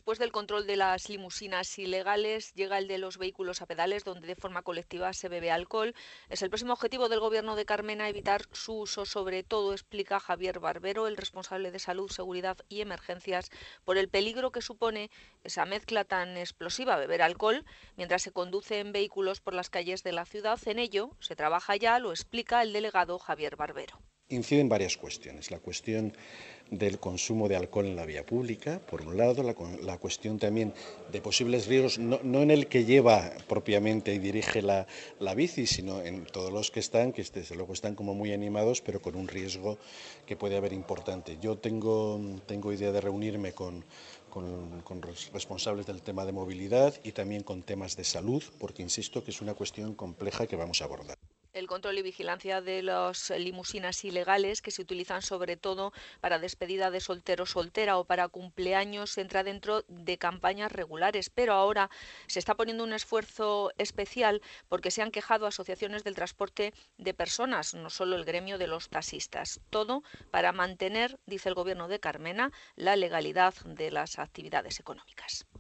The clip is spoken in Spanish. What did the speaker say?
Después del control de las limusinas ilegales, llega el de los vehículos a pedales, donde de forma colectiva se bebe alcohol. Es el próximo objetivo del Gobierno de Carmena evitar su uso, sobre todo, explica Javier Barbero, el responsable de Salud, Seguridad y Emergencias, por el peligro que supone esa mezcla tan explosiva, beber alcohol, mientras se conduce en vehículos por las calles de la ciudad. En ello se trabaja ya, lo explica el delegado Javier Barbero. Incide en varias cuestiones. La cuestión del consumo de alcohol en la vía pública, por un lado, la cuestión también de posibles riesgos, no en el que lleva propiamente y dirige la bici, sino en todos los que están, que desde luego están como muy animados, pero con un riesgo que puede haber importante. Yo tengo idea de reunirme con responsables del tema de movilidad y también con temas de salud, porque insisto que es una cuestión compleja que vamos a abordar. El control y vigilancia de las limusinas ilegales, que se utilizan sobre todo para despedida de soltero o soltera o para cumpleaños, entra dentro de campañas regulares, pero ahora se está poniendo un esfuerzo especial porque se han quejado asociaciones del transporte de personas, no solo el gremio de los taxistas. Todo para mantener, dice el Gobierno de Carmena, la legalidad de las actividades económicas.